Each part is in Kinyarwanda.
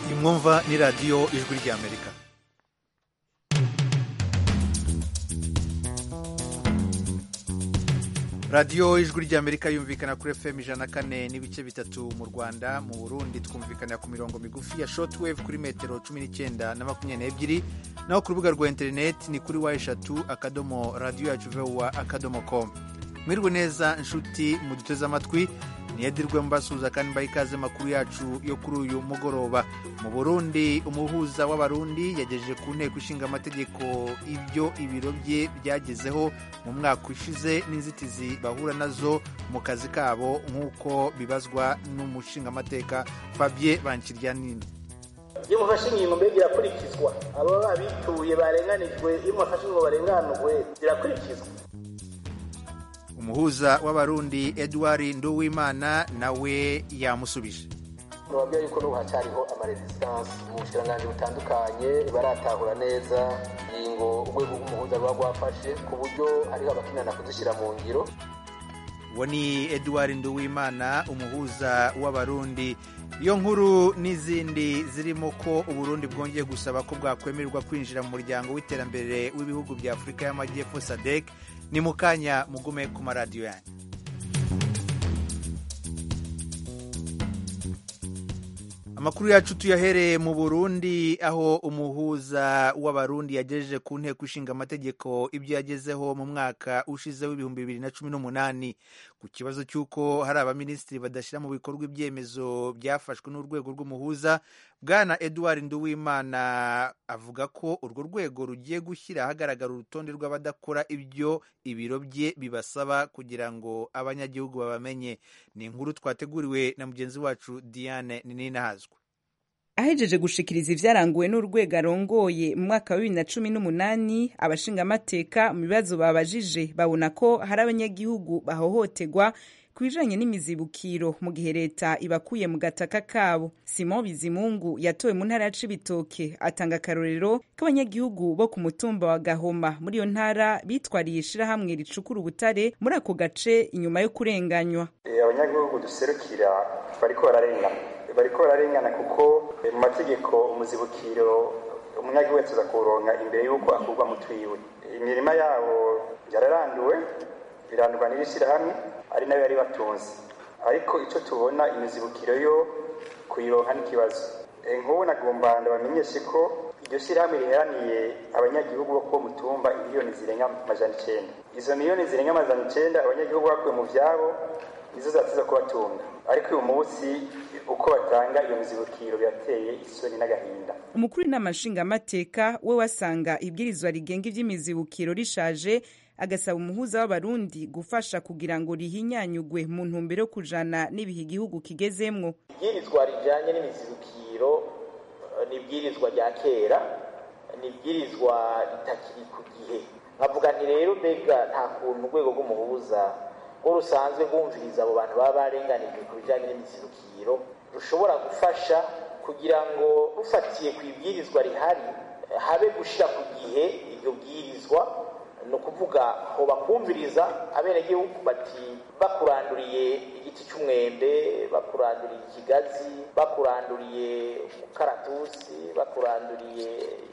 imwumva ni radiyo ijwi ry'Amerika. radiyo ijwi ry'Amerika yumvikana kuri FM 104.3 mu Rwanda. Mu Burundi twumvikana ku mirongo migufi ya shortwave kuri metero 19 na 22, naho ku rubuga rwa internet ni kuri wa3.radioyacu.com. Mwiriwe neza nshuti muduteze amatwi, niyadirwe mbasuza kandi mbaye ikaze makuru yacu yo kuri uyu mugoroba. Mu Burundi umuhuza w'abarundi yagejeje ku nteko ishinga amategeko ibyo ibiro bye byagezeho mu mwaka ushize n'inzitizi bahura nazo mu kazi kabo, nk'uko bibazwa n'umushinga amateka Fabien Bankiryanini. Iyo mufashe ingingo mbere irakurikizwa, abo babituye barenganijwe, iyo mufashe ingingo barenganurwe irakurikizwa. Umuhuza w'abarundi Edouard Nduwimana nawe yamusubije. Nubabwira yuko n'ubu hacyariho amaresistance mu bushiranganje butandukanye baratahura neza ingingo urwego rw'umuhuza rwa rwafashe ku buryo hariho abakinana kuzishyira mu ngiro. Uwo ni Edouard Nduwimana, umuhuza w'abarundi. Iyo nkuru n'izindi zirimo ko Uburundi bwongeye gusaba ko bwakwemererwa kwinjira mu muryango w'iterambere w'ibihugu bya Afurika y'Amajyepfo SADC ni mukanya mugume ku maradiyo yanyu. Amakuru yacu tuyahereye mu Burundi, aho umuhuza w'abarundi yagejeje ku nteko ishinga amategeko ibyo yagezeho mu mwaka ushize w'2018 ku kibazo cy'uko hari abaminisitiri badashyira mu bikorwa ibyemezo byafashwe n'urwego rw'umuhuza. Bwana Edouard Nduwimana avuga ko urwo rwego rugiye gushyira ahagaragara urutonde rw'abadakora ibyo ibiro bye bibasaba kugira ngo abanyagihugu babamenye. Ni inkuru twateguriwe na mugenzi wacu Diane Ninahazwa. Ahejeje gushikiriza ivyaranguwe n'urwego arongoye mu mwaka wa 2018, abashingamateka mu bibazo babajije babona ko hari abanyagihugu bahohoterwa kubijanye n'imizibukiro mu gihe leta ibakuye mu gataka kabo. Simon Bizimungu yatowe mu ntara ya Cibitoke atanga akarorero k'abanyagihugu bo ku mutumba wa Gahoma muri iyo ntara bitwariye ishirahamwe ricukura ubutare muri ako gace inyuma yo kurenganywa. Abanyagihugu duserukira bariko bararengana kuko mu mategeko umuzibukiro umunyagihugu wese azakuronka imbere y'uko akurwa mu twiwe. Imirima yabo yararanduwe, birandurwa n'ibishirahamwe ari nayo yari batunze, ariko icyo tubona imizibukiro yo kuyironka n'ikibazo. Nk'ubu nagomba ndabamenyeshe ko iryo shirahamwe riheraniye abanyagihugu bo ku mutumba miliyoni zirenga 900. Izo miliyoni zirenga 900 abanyagihugu bakuye mu vyabo nizo zatiza kubatunga, ariko uyu munsi uko batanga iyo mizibukiro birateye isoni n'agahinda. Umukuru n'amashinga amateka we wasanga ibwirizwa rigenga ivy'imizibukiro rishaje, agasaba umuhuza w'abarundi gufasha kugira ngo rihinyanyugwe mu ntumbero yo kujana n'ibihe igihugu kigezemwo. Ibwirizwa rijanye n'imizibukiro ni ibwirizwa rya kera, ni ibwirizwa ritakiri ku gihe. Nkavuga nti rero mbega nta kuntu urwego rw'umuhuza ngo rusanzwe rwumviriza abo bantu baba barenganijwe ku bijanye n'imizibukiro rushobora gufasha kugira ngo rufatiye ku ibwirizwa rihari habe gushira ku gihe iryo bwirizwa. No kuvuga ho bakumviriza abenegihugu bati bakuranduriye igiti cy'umwembe, bakuranduriye ikigazi, bakuranduriye ukaratusi, bakuranduriye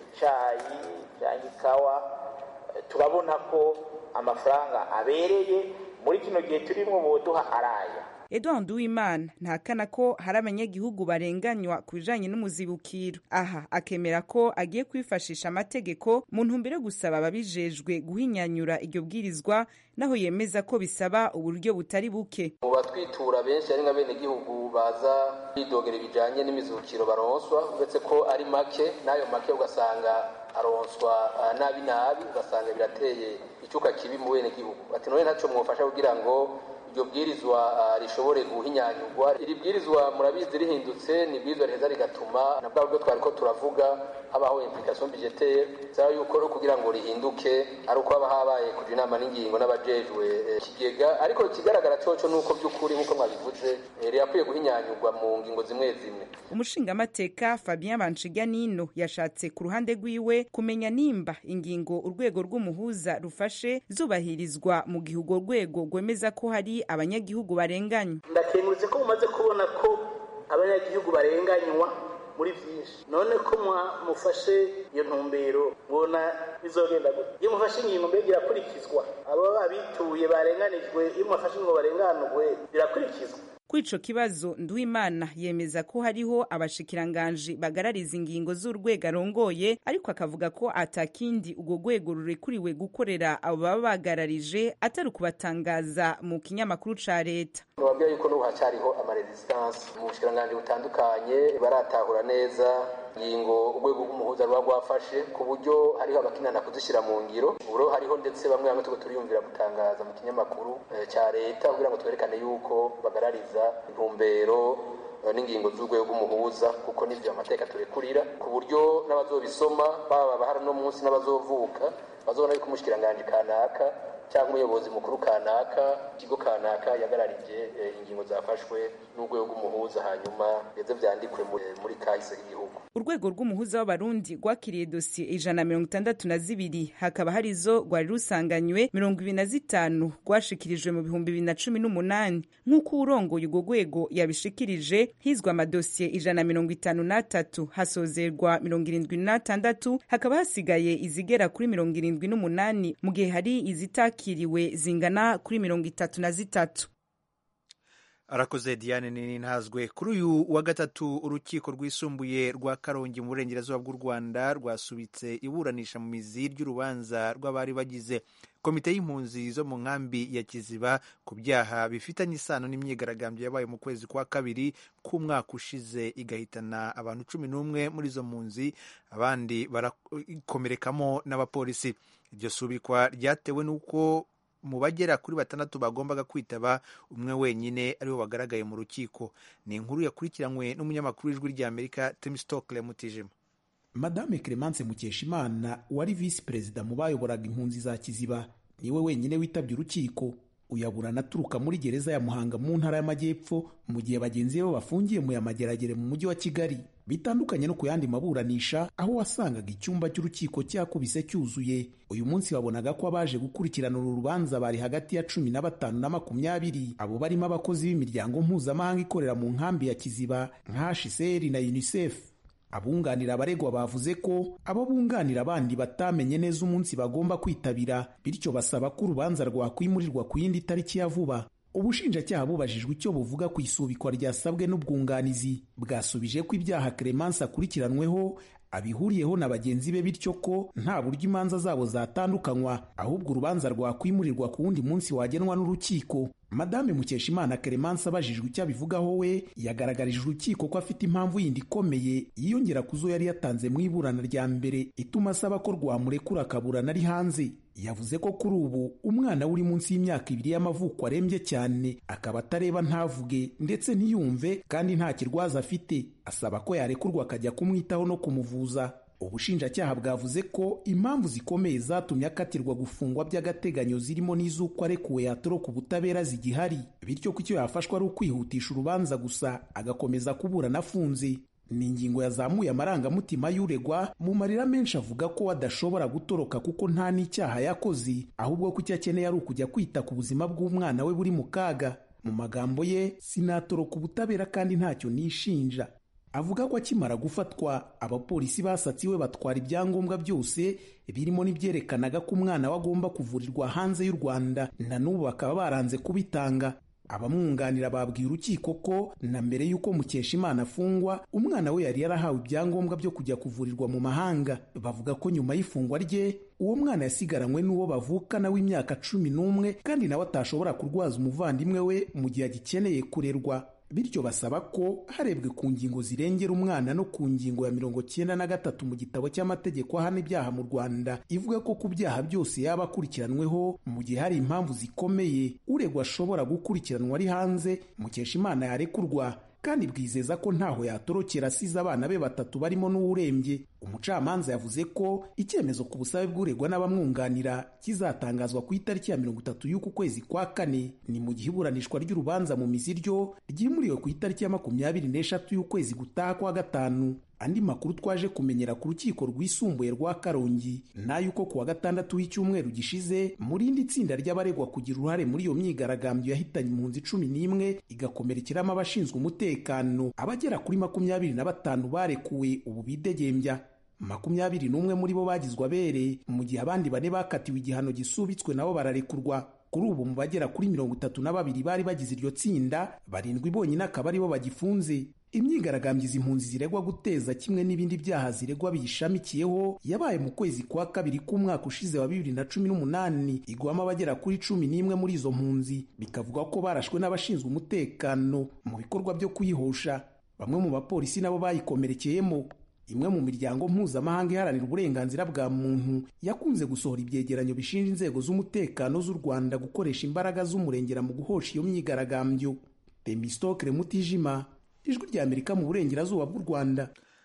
icayi cyangwa ikawa, turabona ko amafaranga abereye muri kino gihe turimo boduha araya. Edouard Nduwimana ntakana ko hari abanyagihugu barenganywa ku bijanye n'umuzibukiro. Aha akemera ko agiye kwifashisha amategeko mu ntumbero yo gusaba ababijejwe guhinyanyura iryo bwirizwa, naho yemeza ko bisaba uburyo butari buke. Mu batwitura benshi ari nk'abenegihugu baza bidogera ibijanye n'imizibukiro baronswa, uretse ko ari make, nayo make ugasanga aronswa nabi, ugasanga birateye icyuka kibi mu benegihugu. Ati none ntaco mwofasha kugira ngo iryo bwirizwa rishobore guhinyanyurwa. Iri bwirizwa murabizi rihindutse ni bwirizwa riheza rigatuma na bwa buryo twariko turavuga habaho implication budgetaire, saba yuko kugira ngo rihinduke ari uko haba habaye kuja inama n'ingingo n'abajejwe kigega, ariko ikigaragara coco nuko by'ukuri nkuko mwabivuze rirakwiye guhinyanyurwa mu ngingo zimwe zimwe. Umushinga amateka Fabien Bankiryanini yashatse ku ruhande rwiwe kumenya nimba ingingo urwego rw'umuhuza rufashe zubahirizwa mu gihe urwo rwego rwemeza ko hari abanyagihugu barenganywa. Ndakenguze ko mumaze kubona ko abanyagihugu barenganywa muri vyinshi. None ko mufashe iyo ntumbero mbona bizogenda gute? Iyo mufashe ingingo mbega irakurikizwa? Abo babituye barenganijwe, iyo mufashe ingingo barenganurwe birakurikizwa? Kuri ico kibazo Nduwimana yemeza ko hariho abashikiranganji bagarariza ingingo z'urwego arongoye, ariko akavuga ko atakindi urwo rwego rurekuriwe gukorera abo baba bagararije atari ukubatangaza mu kinyamakuru ca leta. Nababwira yuko n'ubu hacariho amaresistance mu bushikiranganji butandukanye baratahura neza ingingo urwego rw'umuhuza ruba rwafashe, ku buryo hariho abakinana kuzishyira mu ngiro. Uburo hariho ndetse bamwe bamwe tuko turiyumvira gutangaza mu kinyamakuru ca leta kugira ngo twerekane yuko bagarariza intumbero n'ingingo z'urwego rw'umuhuza, kuko n'ivyo amateka turekurira, ku buryo n'abazobisoma baba bahari no munsi n'abazovuka bazobona yuko umushikiranganje kanaka cyangwa umuyobozi mukuru kanaka ikigo kanaka yagararije ingingo zafashwe n'urwego rw'umuhuza, hanyuma ndetse vyandikwe muri kahise k'igihugu. Urwego rw'umuhuza w'abarundi rwakiriye dosiye 162, hakaba harizo rwari rusanganywe 25 rwashikirijwe mu 2018. Nk'uko urongoye urwo rwego yabishikirije, hizwe amadosiye 153, hasozerwa 76, hakaba hasigaye izigera kuri 78, mu gihe hari izitakiriwe zingana kuri 33. Arakoze Diane nini ntazwe. Kuri uyu wa gatatu urukiko rwisumbuye rwa Karongi mu burengerazuba bw'u Rwanda rwasubitse iburanisha mu mizi ry'urubanza rw'abari bagize komite y'impunzi zo mu nkambi ya Kiziba ku byaha bifitanye isano n'imyigaragambyo yabaye mu kwezi kwa kabiri k'umwaka ushize igahitana abantu 11 muri izo mpunzi, abandi barakomerekamo n'abapolisi. Iryo subikwa ryatewe n'uko mu bagera kuri 6 bagombaga kwitaba, umwe wenyine aribo bagaragaye mu rukiko. Ni inkuru yakurikiranywe n'umunyamakuru w'ijwi ry'Amerika Tim Stokely Mutijima. Madame Clemence Mukeshimana wari vice perezida mu bayoboraga impunzi za Kiziba niwe wenyine witabye urukiko. Uyaburana aturuka muri gereza ya Muhanga mu ntara y'Amajyepfo, mu gihe bagenzi be bafungiye mu Yamageragere mu mujyi wa Kigali. Bitandukanye no ku yandi maburanisha aho wasangaga icyumba cy'urukiko cyakubise cyuzuye, uyu munsi babonaga ko abaje gukurikirana uru rubanza bari hagati ya 15 na 20. Abo barimo abakozi b'imiryango mpuzamahanga ikorera mu nkambi ya Kiziba nka HCR na UNICEF. Abunganira abaregwa bavuze ko abo bunganira abandi batamenye neza umunsi bagomba kwitabira, bityo basaba ko urubanza rwakwimurirwa ku yindi tariki ya vuba. Ubushinjacyaha bubajijwe icyo buvuga ku isubikwa ryasabwe n'ubwunganizi, bwasubije ko ibyaha Clemence akurikiranweho abihuriyeho na bagenzi be, bityo ko nta buryo imanza zabo zatandukanywa, ahubwo urubanza rwakwimurirwa ku wundi munsi wagenwa n'urukiko. Madame Mukeshimana Clemence abajijwe icyo abivugaho, we yagaragarije urukiko ko afite impamvu yindi ikomeye yiyongera ku zo yari yatanze mu iburana rya mbere ituma asaba ko rwamurekura akaburana ari hanze. Yavuze ko kuri ubu umwana uri munsi y'imyaka 2 y'amavuko arembye cyane, akaba atareba ntavuge ndetse ntiyumve, kandi nta kirwaza afite. Asaba ko yarekurwa akajya kumwitaho no kumuvuza. Ubushinjacyaha bwavuze ko impamvu zikomeye zatumye akatirwa gufungwa by'agateganyo zirimo n'iz'uko arekuwe yatoroka ubutabera zigihari, bityo ko icyo yafashwa ari ukwihutisha urubanza gusa agakomeza kuburana afunze. Ni ingingo yazamuye amarangamutima y'uregwa mu marira menshi, avuga ko adashobora gutoroka kuko nta n'icyaha yakoze, ahubwo ko icyo akeneye ari ukujya kwita ku buzima bw'umwana we buri mu kaga. Mu magambo ye, sinatoroka ubutabera kandi ntacyo nishinja. Avuga ko akimara gufatwa abapolisi basatsiwe batwara ibyangombwa byose birimo n'ibyerekanaga ko umwana we agomba kuvurirwa hanze y'u Rwanda, na n'ubu bakaba baranze kubitanga. Abamwunganira babwiye urukiko ko na mbere y'uko Mukeshimana afungwa umwana we yari yarahawe ibyangombwa byo kujya kuvurirwa mu mahanga. Bavuga ko nyuma y'ifungwa rye uwo mwana yasigaranywe n'uwo bavukana w'imyaka 11 kandi nawe atashobora kurwaza umuvandimwe we mu gihe agikeneye kurerwa. Bityo basaba ko harebwe ku ngingo zirengera umwana no ku ngingo ya 93 mu gitabo cy'amategeko ahana ibyaha mu Rwanda ivuga ko ku byaha byose yaba akurikiranweho mu gihe hari impamvu zikomeye uregwa ashobora gukurikiranwa ari hanze, Mukeshimana yarekurwa, kandi bwizeza ko ntaho yatorokera asize abana be 3 barimo n'uwurembye. umucamanza yavuze ko icyemezo ku busabe bw'uregwa n'abamwunganira kizatangazwa ku itariki ya 30 y'uku kwezi kwa kane. Ni mu gihe iburanishwa ry'urubanza mu mizi ryo ryimuriwe ku itariki ya 26 y'ukwezi gutaha kwa gatanu. Andi makuru twaje kumenyera ku rukiko rwisumbuye rwa Karongi n'ayuko kuwa gatandatu w'icyumweru gishize mu rindi tsinda ry'abaregwa kugira uruhare muri iyo myigaragambyo yahitanye impunzi 11 igakomerekeramo abashinzwe umutekano. Abagera kuri 25 barekuwe ubu bidegembya. 21 muri bo bagizwe abere, mu gihe abandi 4 bakatiwe igihano gisubitswe nabo bararekurwa. Kuri ubu mu bagera kuri 32 bari bagize iryo tsinda, 7 bonyine akaba aribo bagifunze. Imyigaragambyo izi mpunzi ziregwa guteza kimwe n'ibindi byaha ziregwa biyishamikiyeho yabaye mu kwezi kwa kabiri k'umwaka ushize wa 2018, igwamo abagera kuri 11 muri izo mpunzi bikavuga ko barashwe n'abashinzwe umutekano mu bikorwa byo kuyihosha. Bamwe mu bapolisi nabo bayikomerekeyemo. Imwe mu miryango mpuzamahanga iharanira uburenganzira bwa muntu yakunze gusohora ibyegeranyo bishinja inzego z'umutekano z'u Rwanda gukoresha imbaraga z'umurengera mu guhosha iyo myigaragambyo. Temistokle Mutijima, Ijwi ry'Amerika mu burengerazuba bw'u Rwanda.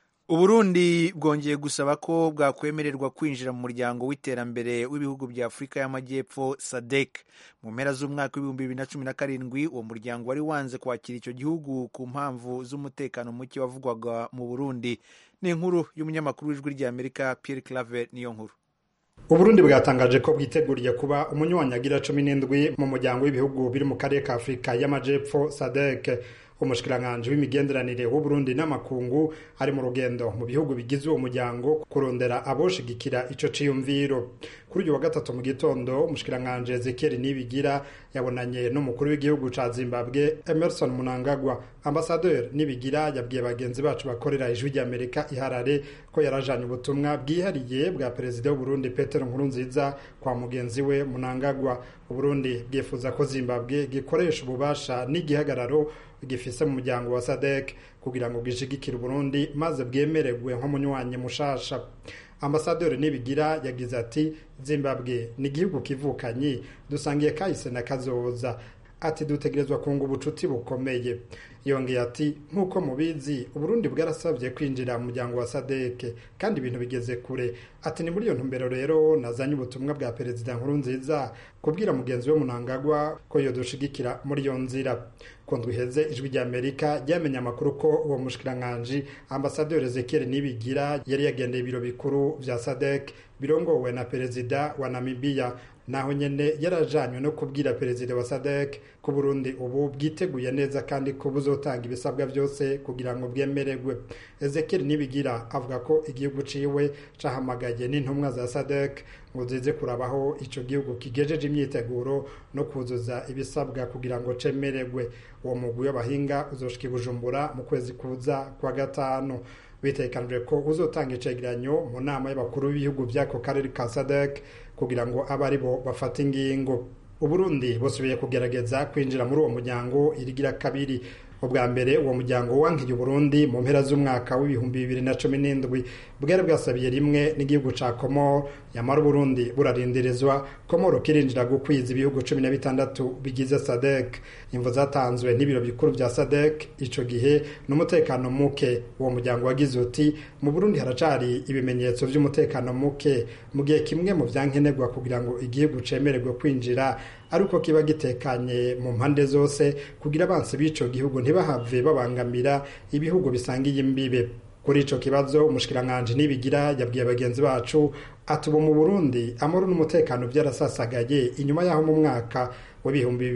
Uburundi bwongeye gusaba ko bwakwemererwa kwinjira mu muryango w'iterambere w'ibihugu bya Afurika y'Amajyepfo SADC. Mu mpera z'umwaka w'ibihumbi 2017 uwo muryango wari wanze kwakira icyo gihugu ku mpamvu z'umutekano muke wavugwaga mu Burundi. Ni inkuru y'umunyamakuru w'Ijwi ry'Amerika Pierre Claver niyo nkuru. Uburundi bwatangaje ko bwiteguriye kuba umunywanyagira 17 mu muryango w'ibihugu biri mu karere ka Afurika y'Amajyepfo SADC. Umushikiranganje w'imigenderanire w'Uburundi n'amakungu ari mu rugendo mu bihugu bigize uwo muryango kurondera aboshigikira ico ciyumviro. Kuri uyu wa gatatu mu gitondo umushikiranganje Ezekiel Nibigira yabonanye n'umukuru w'igihugu ca Zimbabwe Emerson Mnangagwa. Ambassadeur Nibigira yabwiye bagenzi bacu bakorera Ijwi ry'Amerika iharare ko yarajanye ubutumwa bwihariye bwa perezida w'Uburundi Petero Nkurunziza kwa mugenzi we Mnangagwa. Uburundi bwifuza ko Zimbabwe gikoresha ububasha n'igihagararo gifise mu muryango wa SADC kugira ngo gishigikire Burundi maze bwemererwe nko munywanyi mushasha. Ambassadeur Nibigira yagize ati Zimbabwe ni igihugu kivukanyi dusangiye kahise na kazoza, ati dutegerezwa kunga ubucuti bukomeye. Yongeye ati nkuko mubizi Uburundi bwarasabye kwinjira mu muryango wa SADC kandi ibintu bigeze kure. Ati ni muri iyo ntumbero rero nazanye ubutumwa bwa perezida Nkurunziza kubwira mugenzi we Mnangagwa ko yodushigikira muri iyo nzira. Kondwiheze Ijwi ry'Amerika ryamenye amakuru ko uwo mushikiranganje Ambassadeur Ezekiel Nibigira yari yagendeye ibiro bikuru vya SADC birongowe na perezida wa Namibia, naho nyene yarajanywe no kubwira perezida wa SADC ko Burundi ubu bwiteguye neza kandi ko buzotanga ibisabwa byose kugira ngo bwemererwe. Ezekiel Nibigira avuga ko igihugu ciwe cahamagaye n'intumwa za SADC ngo zize kurabaho ico gihugu kigejeje imyiteguro no kuzuza ibisabwa kugira ngo cemererwe. Uwo mugwi w'abahinga uzoshika Bujumbura mu kwezi kuza kwa gatanu. Bitekanijwe ko uzotanga icegeranyo mu nama y'abakuru b'ibihugu by'ako karere ka SADC kugira ngo abari bo bafate ingingo. Uburundi busubiye kugerageza kwinjira muri uwo muryango irigira kabiri. Ubwa mbere uwo muryango wankiye Burundi mu mpera z'umwaka w'ibihumbi 2017 bwari bwasabiye rimwe n'igihugu ca Komoro, yamara Burundi burarindirizwa Komoro kirinjira gukwiza ibihugu 16 bigize SADC. Imvo zatanzwe n'ibiro bikuru vya SADC ico gihe n'umutekano muke. Uwo muryango wagize uti mu Burundi haracari ibimenyetso vy'umutekano muke mu gihe kimwe mu vyankenerwa kugira ngo igihugu cemererwe kwinjira ariko kiba gitekanye mu mpande zose kugira abansi b'ico gihugu ntibahave babangamira ibihugu bisangiye imbibe. Kuri ico kibazo umushikiranganje Nibigira yabwiye abagenzi bacu atubo mu Burundi amoro n'umutekano byarasasagaye inyuma yaho mu mwaka wa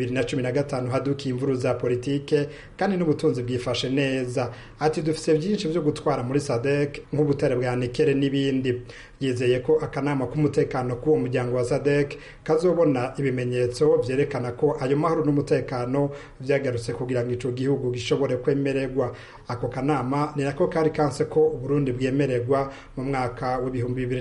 2015 haduka imvuru za politike kandi n'ubutunzi bwifashe neza. Ati dufise byinshi byo gutwara muri SADC nk'ubutare bwa nikere n'ibindi. Yizeye ko akanama k'umutekano k'uwo muryango wa SADC kazobona ibimenyetso vyerekana ko ayo mahoro n'umutekano vyagarutse kugira ngo ico gihugu gishobore kwemererwa. Ako kanama ni nako kari kanse ko Uburundi bwemererwa mu mwaka wa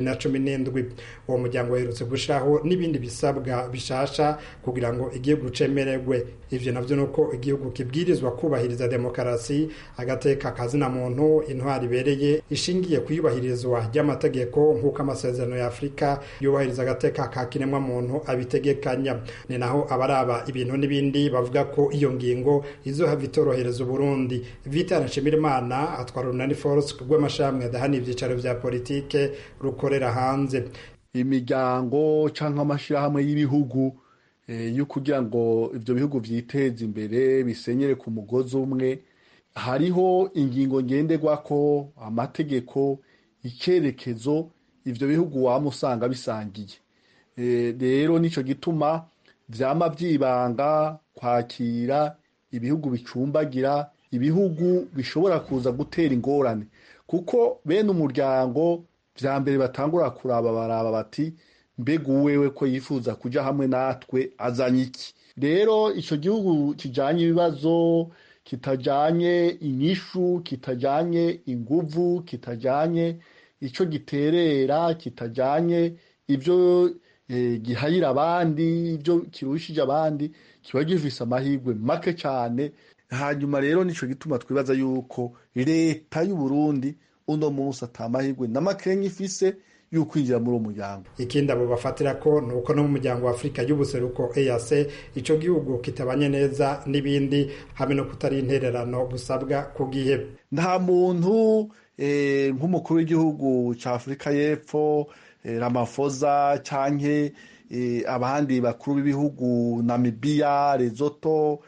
2017. Uwo muryango waherutse gushiraho n'ibindi bisabwa bishasha kugira ngo igihugu cemererwe. Ivyo navyo nuko igihugu kibwirizwa kubahiriza demokarasi, agateka kazina muntu, intwari bereye ishingiye kuyubahirizwa ry'amategeko nk'uko amasezerano ya Afurika yubahiriza agateka ka kiremwa muntu abitegekanya. Ni naho abaraba ibintu n'ibindi bavuga ko iyo ngingo izohava itorohereza Uburundi. Vital Nshimirimana atwara Runani Force rw'amashami adahana ivyicaro vya politike rukorera hanze. Imiryango canke amashirahamwe y'ibihugu yo kugira ngo ivyo bihugu vyiteze imbere bisenyere ku mugozi umwe, hariho ingingo ngenderwako, amategeko, ikerekezo ivyo bihugu wamusanga bisangiye. Rero nico gituma vyama vyibanga kwakira ibihugu bicumbagira, ibihugu bishobora kuza gutera ingorane, kuko bene umuryango vya mbere batangura kuraba baraba bati mbega uwewe ko yifuza kuja hamwe natwe azanye iki. Rero ico gihugu kijanye ibibazo, kitajanye inyishu, kitajanye inguvu, kitajanye ico giterera, kitajanye ivyo gihayira abandi, ivyo kirushije abandi, kiba gifise amahirwe make cane. Hanyuma rero nico gituma twibaza yuko leta y'u Burundi uno munsi atamahirwe n'amakenga ifise y'ukwinjira muri uwo muryango. Ikindi abo bafatira ko nuko no mu muryango wa Afurika y'ubuseruko EAC ico gihugu kitabanye neza n'ibindi, hamwe no kutari intererano busabwa ku gihe. Nta muntu nk'umukuru w'igihugu ca Afurika y'Epfo Ramaphosa canke abandi bakuru b'ibihugu Namibia, Lesotho,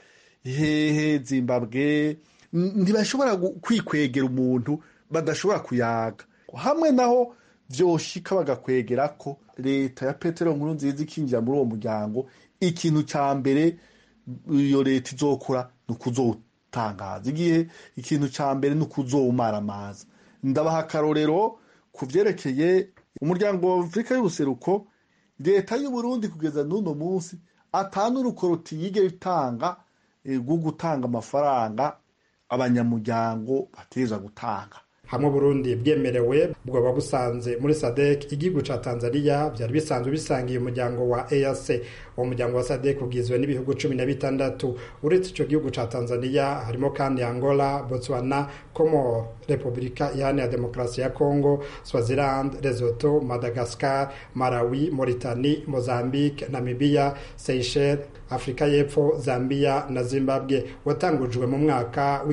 Zimbabwe ntibashobora kwikwegera umuntu badashobora kuyaga. Hamwe naho vyoshika bagakwegera ko leta ya Petero Nkurunziza ikinjira muri uwo muryango, ikintu ca mbere iyo leta izokora ni ukuzotangaza igihe, ikintu ca mbere ni ukuzowumaramaza. Ndabaha akarorero ku vyerekeye umuryango wa Afurika y'ubuseruko. Leta y'u Burundi kugeza n'uno munsi atanurukoroti yigera itanga rwo gutanga amafaranga abanyamuryango bategerezwa gutanga. Hamwe Burundi bwemerewe bwoba busanze muri SADC, igihugu ca Tanzania byari bisanzwe bisangiye umuryango wa EAC. Uwo muryango wa SADC ugizwe n'ibihugu 16. Uretse ico gihugu ca Tanzania harimo kandi Angola, Botswana, Comores, Repubulika Iharanira Demokarasi ya Congo, Swaziland, Lesotho, Madagascar, Malawi, Mauritania, Mozambique, Namibia, Seychelles, Afrika y'Epfo, Zambia na Zimbabwe. Watangujwe mu mwaka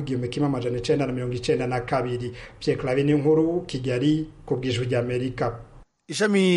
w'1992. Pierre Claver Niyonkuru, Kigali, ku bw'Ijwi ry'Amerika. Ishami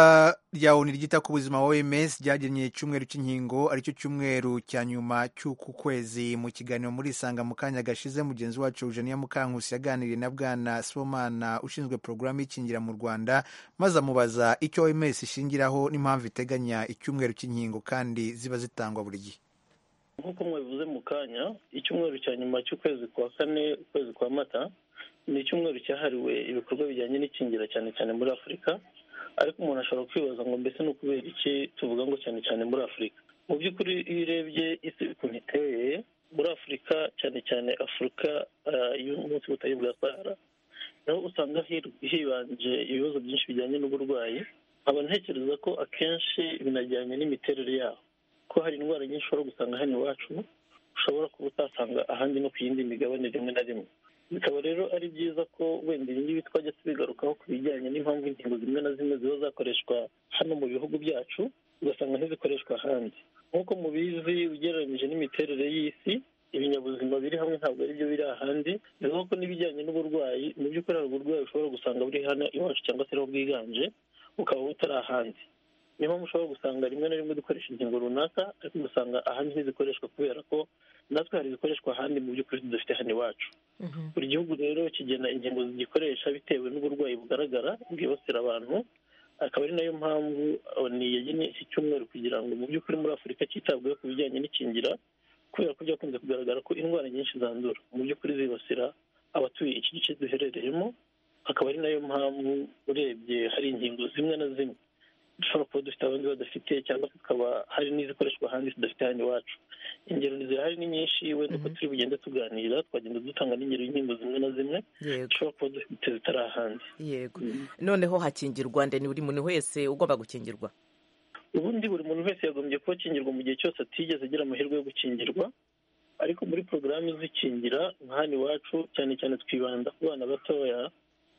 rya ONU ryita ku buzima OMS ryagennye icyumweru cy'inkingo aricyo cyumweru cya nyuma cy'uku kwezi. Mu kiganiro muri Isanga mu kanya gashize, mugenzi wacu Eugenia Mukankusi yaganiriye na Bwana Sibomana ushinzwe porogaramu y'ikingira mu Rwanda, maze amubaza icyo OMS ishingiraho n'impamvu iteganya icyumweru cy'inkingo kandi ziba zitangwa buri gihe. Nk'uko mwabivuze mu kanya, icyumweru cya nyuma cy'ukwezi kwa kane, ukwezi kwa Mata, ni icyumweru cyahariwe ibikorwa bijyanye n'ikingira cyane cyane muri Afurika. Ariko umuntu ashobora kwibaza ngo mbese ni ukubera iki tuvuga ngo cyane cyane muri Afurika. Mu by'ukuri iyo urebye isi ukuntu iteye muri Afurika, cyane cyane Afurika y'umunsi w'ubutayu bwa Sahara, naho usanga hibanje ibibazo byinshi bijyanye n'uburwayi. Aba ntekereza ko akenshi binajyanye n'imiterere yaho, ko hari indwara nyinshi ushobora gusanga hano iwacu ushobora kuba utasanga ahandi no ku yindi migabane rimwe na rimwe. Bikaba rero ari byiza ko wenda ibi ngibi twajya tubigarukaho ku bijyanye n'impamvu inkingo zimwe na zimwe ziba zakoreshwa hano mu bihugu byacu ugasanga ntizikoreshwa ahandi. Nk'uko mubizi, ugereranyije n'imiterere y'isi, ibinyabuzima biri hamwe ntabwo ari byo biri ahandi. Ni nk'uko n'ibijyanye n'uburwayi, mu by'ukuri hari uburwayi ushobora gusanga buri hano iwacu cyangwa se aho bwiganje bukaba butari ahandi. Niyo mpamvu ushobora gusanga rimwe na rimwe dukoresha inkingo runaka, ariko ugasanga ahandi ntizikoreshwa kubera ko natwe hari zikoreshwa ahandi mu by'ukuri tudafite hano iwacu. Buri gihugu rero kigena ingingo zigikoresha bitewe n'uburwayi bugaragara bwibasira abantu. Akaba ari nayo mpamvu yagennye iki cyumweru kugira ngo mu by'ukuri muri Afurika cyitabweho ku bijyanye n'ikingira, kubera ko byakunze kugaragara ko indwara nyinshi zandura mu by'ukuri zibasira abatuye iki gice duherereyemo. Akaba ari nayo mpamvu urebye hari ingingo zimwe na zimwe dushobora kuba dufite abandi badafite, cyangwa tukaba hari n'izikoreshwa ahandi tudafite hano iwacu. Ingero zirahari ni nyinshi, wenda uko turi bugende tuganira twagenda dutanga n'ingero y'inkingo zimwe na zimwe dushobora kuba dufite zitari ahandi. Yego. Noneho hakingirwa nde? Ni buri muntu wese ugomba gukingirwa? Ubundi buri muntu wese yagombye kuba akingirwa mu gihe cyose atigeze agira amahirwe yo gukingirwa. Ariko muri porogaramu z'ikingira nka hano iwacu cyane cyane twibanda ku bana batoya,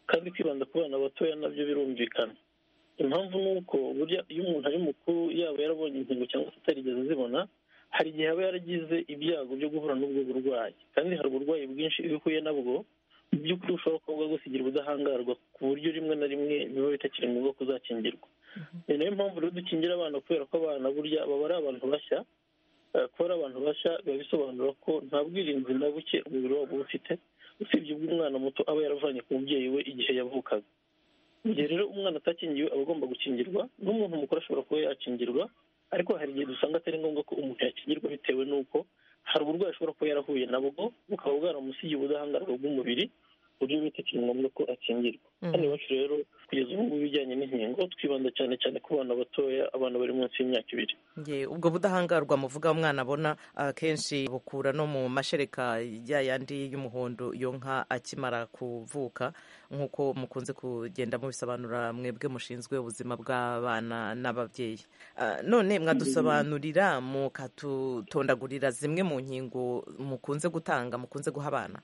kandi kwibanda ku bana batoya nabyo birumvikana. Impamvu ni uko burya iyo umuntu ari mukuru yaba yarabonye inkingo cyangwa se atarigeze azibona, hari igihe aba yaragize ibyago byo guhura n'ubwo burwayi, kandi hari uburwayi bwinshi iyo uhuye nabwo mu by'ukuri bushobora kuba bwagusigira ubudahangarwa ku buryo rimwe na rimwe biba bitakiri ngombwa kuzakingirwa. ni nayo mpamvu rero dukingira abana, kubera ko abana burya baba ari abantu bashya. Kuba ari abantu bashya biba bisobanura ko nta bwirinzi na buke umubiri wabo uba ufite, usibye ubw'umwana muto aba yaravanye ku mubyeyi we igihe yavukaga. Mu gihe rero umwana atakingiwe aba agomba gukingirwa, n'umuntu mukuru ashobora kuba yakingirwa, ariko hari igihe dusanga atari ngombwa ko umuntu yakingirwa bitewe n'uko hari uburwayi ashobora kuba yarahuye nabwo bukaba bwaramusigiye ubudahangarwa bw'umubiri buryo bitakiri ngombwa ko akingirwa. Hano iwacu rero kugeza ubu ngubu ibijyanye n'inkingo twibanda cyane cyane ku bana batoya, abana bari munsi y'imyaka 2. Ubwo budahangarwa muvuga umwana abona akenshi bukura no mu mashereka yandi y'umuhondo iyo nka akimara kuvuka, nk'uko mukunze kugenda mubisobanura mwebwe mushinzwe ubuzima bw'abana n'ababyeyi. None mwadusobanurira mukatutondagurira zimwe mu nkingo mukunze gutanga, mukunze guha abana?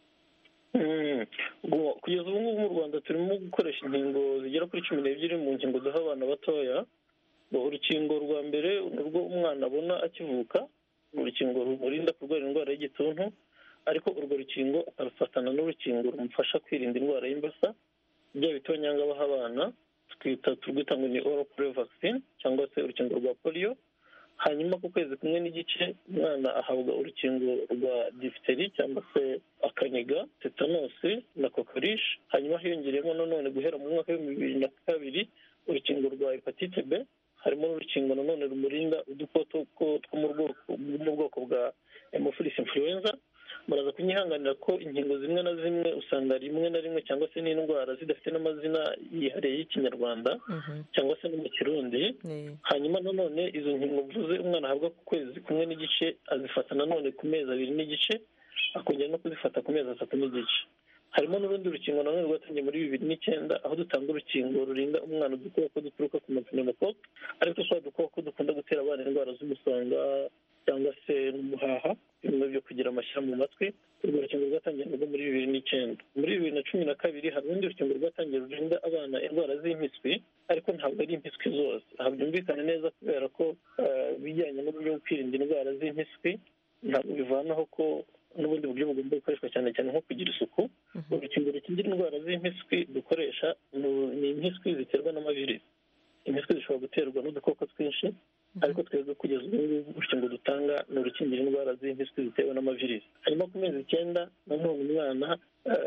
Kugeza ubu ngubu mu Rwanda turimo gukoresha inkingo zigera kuri 12 mu nkingo duha abana batoya. Urukingo rwa mbere nurwo umwana abona akivuka, urukingo rumurinda kurwara indwara y'igituntu, ariko urwo rukingo akarufatana n'urukingo rumufasha kwirinda indwara y'imbasa, bya bitonyanga baha abana turwita ngo ni oral polio vaccine cyangwa se urukingo rwa polio. Hanyuma ku kwezi kumwe n'igice umwana ahabwa urukingo rwa diphtheria cyangwa se akaniga, tetanosi na kokorishi. Hanyuma hiyongereyemo nanone guhera mu mwaka wa 2002 urukingo rwa hepatite B, harimo n'urukingo nanone rumurinda udukoko two mu bwoko bwa Haemophilus influenza. Muraza kunyihanganira ko inkingo zimwe na zimwe usanga rimwe na rimwe cyangwa se n'indwara zidafite n'amazina yihariye y'ikinyarwanda cyangwa se no mu kirundi. Hanyuma nanone izo nkingo mvuze umwana ahabwa ku kwezi kumwe n'igice azifata nanone ku mezi 2 n'igice, akongera no kuzifata ku mezi 3 n'igice. Harimo n'urundi rukingo nanone rwatangiye muri 2009 aho dutanga urukingo rurinda umwana udukoko duturuka ku pneumococc, ariko twa dukoko dukunda gutera abana indwara z'umusonga cyangwa se n'umuhaha, bimwe byo kugira amashyira mu matwi. Urwo rukingo rwatangiye muri 2009. Muri 2012 hari urundi rukingo rwatangiye rurinda abana indwara z'impiswi, ariko ntabwo ari impiswi zose. Aha byumvikane neza kubera ko bijyanye n'uburyo bwo kwirinda indwara z'impiswi ntabwo bivanaho ko n'ubundi buryo bugomba gukoreshwa cyane cyane nko kugira isuku. Urukingo rukingira indwara z'impiswi dukoresha ni impiswi ziterwa n'amavirisi. Impiswi zishobora guterwa n'udukoko twinshi, ariko twebwe kugeza ubu urukingo dutanga ni urukingira indwara z'impiswi zitewe n'amavirisi. Hanyuma ku mezi 9 nanone umwana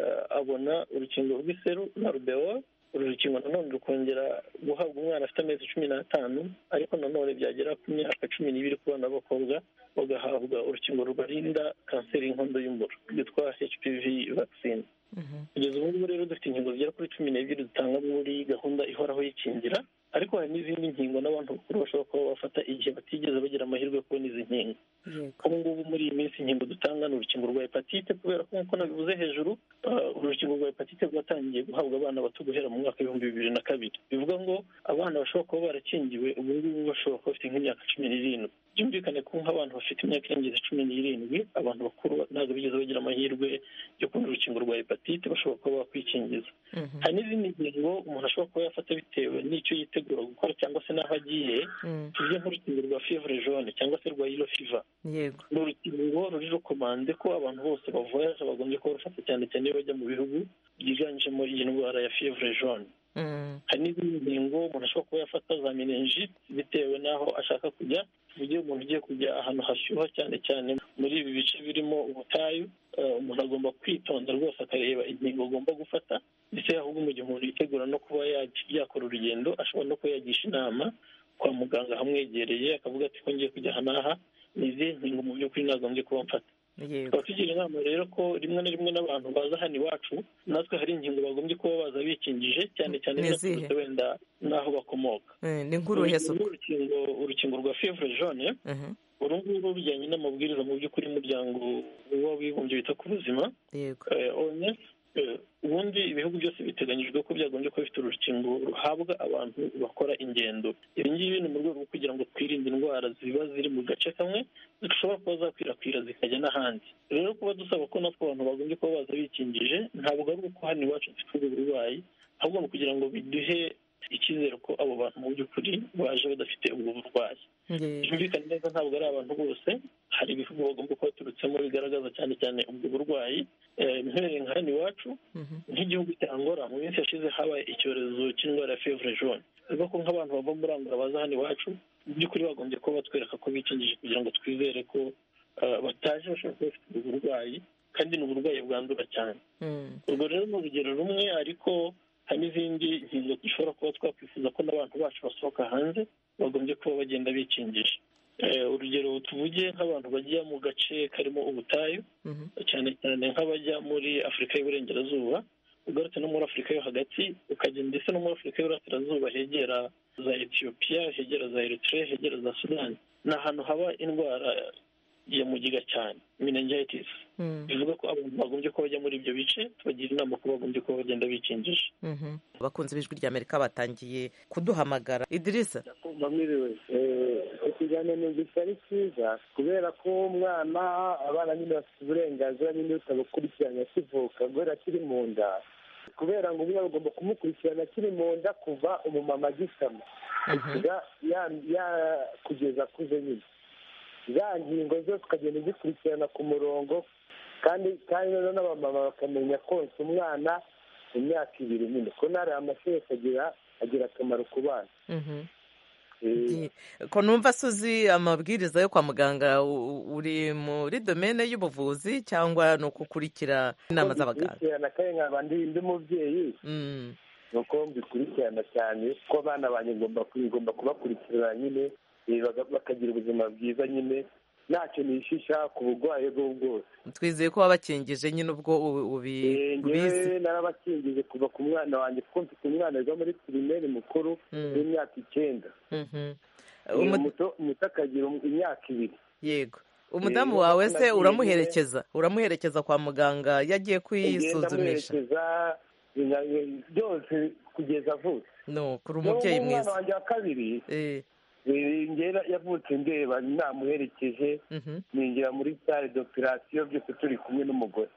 abona urukingo rw'iseru na rubeola. Uru rukingo nanone rukongera guhabwa umwana afite amezi 15, ariko nanone byagera ku myaka 12 ku bana b'abakobwa bagahabwa urukingo rubarinda kanseri y'inkondo y'umura rwitwa HPV vaccine. Kugeza ubu ngubu rero dufite inkingo zigera kuri 12 dutanga muri gahunda ihoraho y'ikingira, ariko hari n'izindi nkingo n'abantu bakuru bashobora kuba bafata igihe batigeze bagira amahirwe yo kubona izi nkingo. Ubu ngubu muri iyi minsi inkingo dutanga ni urukingo rwa hepatite, kubera ko nk'uko nabivuze hejuru urukingo rwa hepatite rwatangiye guhabwa abana bato guhera mu mwaka wa 2002. Bivuga ngo abana bashobora kuba barakingiwe ubu ngubu bashobora kuba bafite nk'imyaka 17. Byumvikane ko nk'abantu bafite imyaka irengeje 17, abantu bakuru ntabwo bigeze bagira amahirwe yo kubona urukingo rwa hepatite bashobora kuba bakwikingiza. Hari n'izindi ngingo umuntu ashobora kuba yafata bitewe n'icyo yitegura gukora cyangwa se n'aho agiye. Tuvuge nk'urukingo rwa fievre jaune cyangwa se rwa yellow fever. Ni urukingo ruri rukomande ko abantu bose bavoyaje bagombye kuba bafata cyane cyane iyo bajya mu bihugu byiganjemo iyi ndwara ya fievre jaune. Hari n'izindi ngingo umuntu ashobora kuba yafata za meningite bitewe n'aho ashaka kujya. Tuvuge umuntu ugiye kujya ahantu hashyuha cyane cyane muri ibi bice birimo ubutayu, umuntu agomba kwitonda rwose akareba ingingo agomba gufata, ndetse ahubwo mu gihe umuntu yitegura no kuba yakora urugendo ashobora no kuba yagisha inama kwa muganga hamwegereye, akavuga ati ko ngiye kujya aha n'aha, ni izihe nkingo mu by'ukuri nagombye kuba mfata. Tukaba tugira inama rero ko rimwe na rimwe n'abantu baza hano iwacu natwe hari ingingo bagombye kuba baza bikingije, cyane cyane binaturutse wenda n'aho bakomoka. Ni nk'uruhe suku? Urukingo rwa fievre jaune uru nguru bijyanye n'amabwiriza mu by'ukuri umuryango w'abibumbye wita ku buzima OMS. Ubundi ibihugu byose biteganyijwe ko byagombye kuba bifite urukingo ruhabwa abantu bakora ingendo. Ibi ngibi ni mu rwego rwo kugira ngo twirinde indwara ziba ziri mu gace kamwe zishobora kuba zakwirakwira zikajya n'ahandi. Rero kuba dusaba ko natwe abantu bagombye kuba baza bikingije ntabwo ari uko hano iwacu dufite ubwo burwayi, ahubwo mu kugira ngo biduhe icyizere ko abo bantu mu by'ukuri baje badafite ubwo burwayi. byumvikane neza ntabwo ari abantu bose, hari ibihugu bagomba kuba baturutsemo bigaragaza cyane cyane ubwo burwayi. Mpereye nka hano iwacu nk'igihugu cya Angola mu minsi yashize habaye icyorezo cy'indwara ya fievre jaune, bivuga ko nk'abantu bava muri Angola baza hano iwacu mu by'ukuri bagombye kuba batwereka ko bikingije kugira ngo twizere ko bataje bashobora kuba bafite ubwo burwayi, kandi ni uburwayi bwandura cyane. Urwo rero ni urugero rumwe, ariko hari n'izindi ngingo dushobora kuba twakwifuza ko n'abantu bacu basohoka hanze bagombye kuba bagenda bikingisha. Urugero tuvuge nk'abantu bajya mu gace karimo ubutayu, cyane cyane nk'abajya muri Afurika y'Iburengerazuba, ugarutse no muri Afurika yo hagati, ukagenda ndetse no muri Afurika y'Iburasirazuba hegera za Ethiopia, hegera za Eritrea, hegera za Sudan, ni ahantu haba indwara ya mugiga cyane, meningitis. Bivuga ko abantu bagombye kuba bajya muri ibyo bice, tubagira inama ko bagombye kuba bagenda bikingisha. Abakunzi b'Ijwi ry'Amerika batangiye kuduhamagara. Idrissa, mwiriwe. Ikiganiro numvise ari cyiza kubera ko umwana, abana nyine bafite uburenganzira nyine butabukurikirana akivuka guhera akiri mu nda, kubera ngo umwana bagomba kumukurikirana akiri mu nda kuva umumama agisama kugeza akuze nyine. Za ngingo zose ukagenda uzikurikirana ku murongo, kandi rero n'abamama bakamenya konsa umwana mu myaka 2 nyine, ko nari amashereka agira akamaro ku bana. ko numva suzi amabwiriza yo kwa muganga, uri muri domene y'ubuvuzi cyangwa ni ukukurikira inama z'abaganga? Kandi nkaba ndi umubyeyi, nuko mbikurikirana cyane ko abana banjye ngomba kubakurikirana nyine, bakagira ubuzima bwiza nyine, ntacyo nishisha ku burwayi bwo bwose. Twizeye ko wabakingije nyine ubwo ubizi. Narabakingije kuva ku mwana wanjye, kuko mfite umwana wiga muri primaire mukuru w'imyaka 9, umuto akagira imyaka 2. Yego. Umudamu wawe se uramuherekeza kwa muganga yagiye kwisuzumisha? Byose kugeza avutse. No, kuri umubyeyi mwiza. Umwana wanjye wa kabiri ngera yavutse ndeba, namuherekeje ninjira muri salle d'operation, byose turi kumwe n'umugore.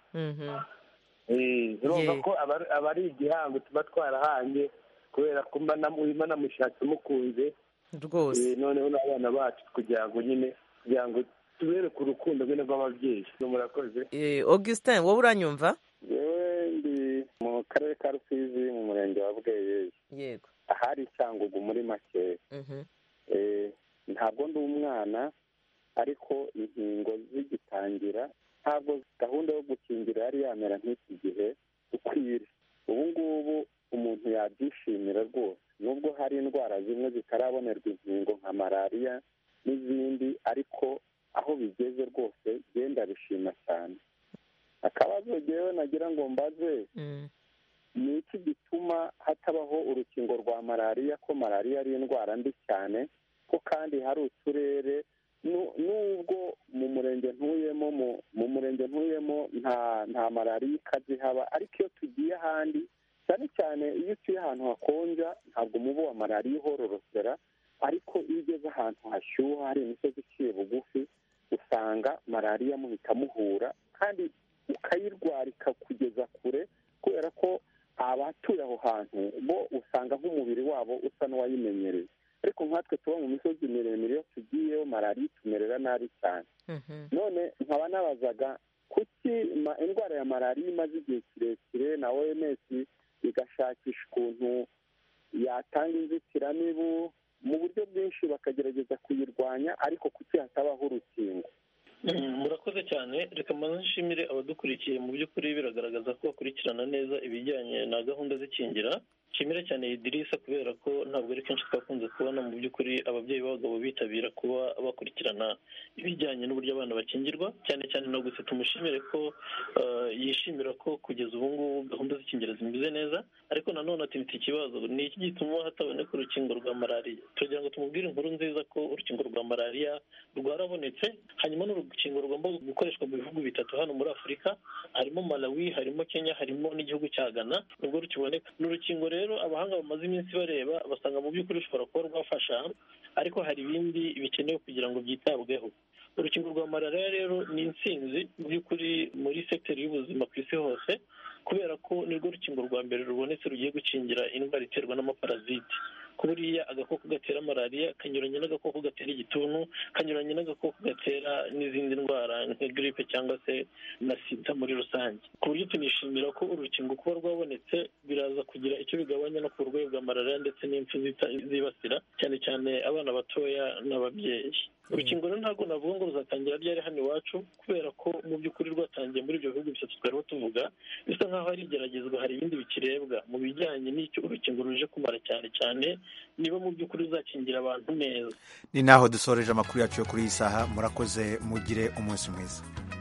Urumva ko aba ari igihango tuba twarahanye, kubera ko mba namushatse mukunze rwose. Noneho n'abana bacu kugira ngo tubereke urukundo rwene rw'ababyeyi. Murakoze. Augustin, wowe uranyumva? Ndi mu karere ka Rusizi mu murenge wa Bweyeye. Yego. Ahari Cyangugu muri make. Ntabwo ndi umwana, ariko inkingo zigitangira ntabwo gahunda yo gukingira yari yamera nk'iki gihe ukwiriye. Ubu ngubu umuntu yabyishimira rwose, nubwo hari indwara zimwe zitarabonerwa inkingo nka malariya n'izindi, ariko aho bigeze rwose genda bishima cyane. Akabazo jewe nagira ngo mbaze, ni iki gituma hatabaho urukingo rwa malariya, ko malariya ari indwara mbi cyane, ko kandi hari uturere nubwo mu murenge ntuyemo nta malariya ikaze haba, ariko iyo tugiye ahandi, cyane cyane iyo utuye ahantu hakonja, ntabwo umubu wa malariya uhororokera, ariko iyo ugeze ahantu hashyuha, hari imisozi iciye bugufi, usanga malariya muhita muhura, kandi ukayirwara ikakugeza kure, kubera ko abatuye aho hantu bo usanga nk'umubiri wabo usa n'uwayimenyereye. Ariko nkatwe tuba mu misozi miremire, iyo tugiyeyo malariya itumerera nabi cyane. None nkaba nabazaga, kuki indwara ya malariya imaze igihe kirekire na OMS igashakisha ukuntu yatanga inzitiramibu mu buryo bwinshi bakagerageza kuyirwanya, ariko kuki hatabaho urukingo? Murakoze cyane. Reka mbanze nshimire abadukurikiye, mu by'ukuri biragaragaza ko bakurikirana neza ibijyanye na gahunda z'ikingira. Nshimira cyane Idrissa, kubera ko ntabwo ari kenshi twakunze kubona mu by'ukuri ababyeyi b'abagabo bitabira kuba bakurikirana ibijyanye n'uburyo abana bakingirwa, cyane cyane no gusa tumushimire ko yishimira ko kugeza ubu ngubu gahunda z'ikingira zimeze neza. Ariko nanone ati mfite ikibazo, ni iki gituma hataboneka urukingo rwa malariya? Tugira ngo tumubwire inkuru nziza ko urukingo rwa malariya rwarabonetse, hanyuma n'urukingo rugomba gukoreshwa mu bihugu 3 hano muri Afurika, harimo Malawi, harimo Kenya, harimo n'igihugu cya Ghana, nubwo rukiboneka. N'urukingo rero abahanga bamaze iminsi bareba, basanga mu by'ukuri rushobora kuba rwafasha, ariko hari ibindi bikenewe kugira ngo byitabweho. Urukingo rwa malariya rero ni intsinzi mu by'ukuri muri sekiteri y'ubuzima ku isi hose, kubera ko nirwo rukingo rwa mbere rubonetse rugiye gukingira indwara iterwa n'amaparaziti. Buriya agakoko gatera malariya kanyuranye n'agakoko gatera igituntu, kanyuranye n'agakoko gatera n'izindi ndwara nka gripe cyangwa se na sida muri rusange. Ku buryo tunishimira ko urukingo kuba rwabonetse biraza kugira icyo bigabanya no ku burwayi bwa malariya ndetse n'impfu zibasira cyane cyane abana batoya n'ababyeyi. Urukingo rero ntabwo navuga ngo ruzatangira ryari hano iwacu, kubera ko mu by'ukuri rwatangiye muri ibyo bihugu bitatu twariho tuvuga, bisa nk'aho ari igeragezwa, hari ibindi bikirebwa mu bijyanye n'icyo urukingo ruje kumara cyane cyane niba mu by'ukuri ruzakingira abantu neza. Ni naho dusoreje amakuru yacu yo kuri iyi saha. Murakoze, mugire umunsi mwiza.